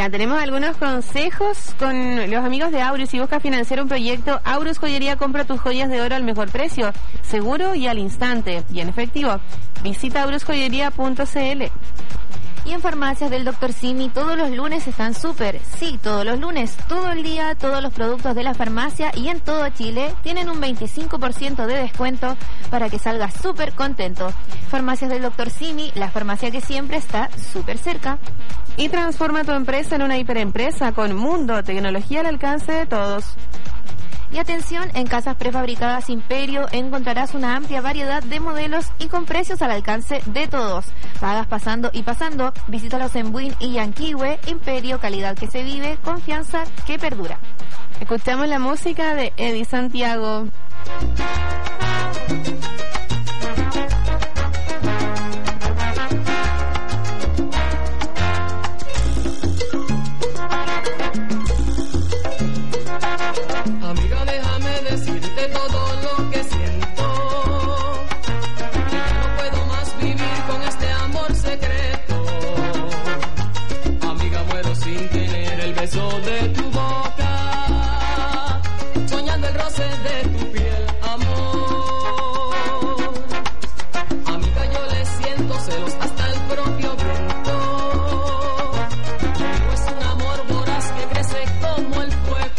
Ya, tenemos algunos consejos con los amigos de Aurus. Si buscas financiar un proyecto, Aurus Joyería compra tus joyas de oro al mejor precio, seguro y al instante, y en efectivo. Visita aurus joyería punto c l. Y en farmacias del doctor Simi todos los lunes están súper. Sí, todos los lunes, todo el día, todos los productos de la farmacia y en todo Chile tienen un veinticinco por ciento de descuento para que salgas súper contento. Farmacias del doctor Simi, la farmacia que siempre está súper cerca. Y transforma tu empresa en una hiperempresa con Mundo, tecnología al alcance de todos. Y atención, en Casas Prefabricadas Imperio encontrarás una amplia variedad de modelos y con precios al alcance de todos. Pagas pasando y pasando. Visítalos en Buin y Yanquihue. Imperio, calidad que se vive, confianza que perdura. Escuchamos la música de Eddie Santiago. Amiga, déjame decirte todo lo que siento, que ya no puedo más vivir con este amor secreto. Amiga, muero sin tener el beso de tu boca, soñando el roce de tu piel, amor. Amiga, yo le siento celos hasta el propio viento. Conmigo es un amor voraz que crece como el fuego.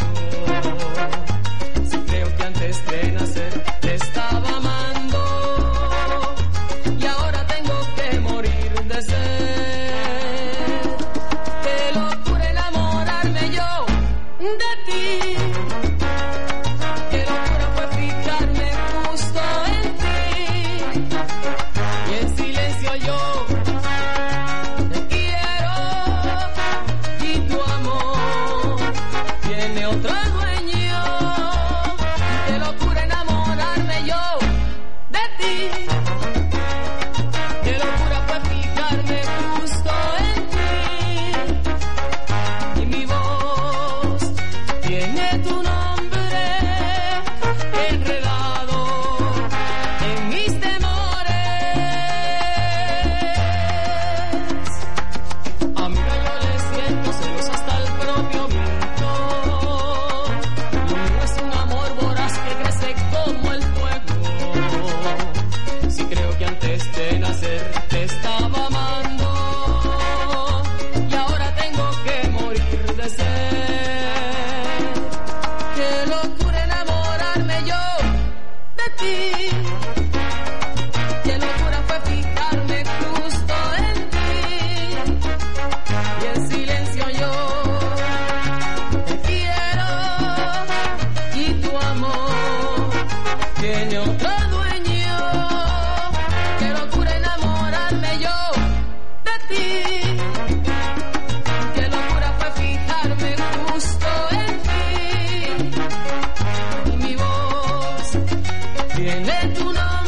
Antes de nacer te estaba amando y ahora tengo que morir de sed. Qué locura enamorarme yo de ti. Qué locura fue fijarme justo en ti. Y en silencio yo te quiero y tu amor tiene otro dueño. Qué locura fue fijarme justo en ti. Y mi voz tiene tu nombre enredado en mis temores. Amiga, yo le siento celos hasta el propio viento. Lo mío es un amor voraz que crece como el fuego. Si creo que antes de nacer te estaba amando y ahora tengo que morir de sed. Qué locura enamorarme yo de ti. Qué locura fue fijarme justo en ti. Y en silencio yo te quiero y tu amor tiene otro dueño. Qué locura enamorarme yo de ti. Qué locura fue fijarme justo en ti. Y mi voz tiene tu nombre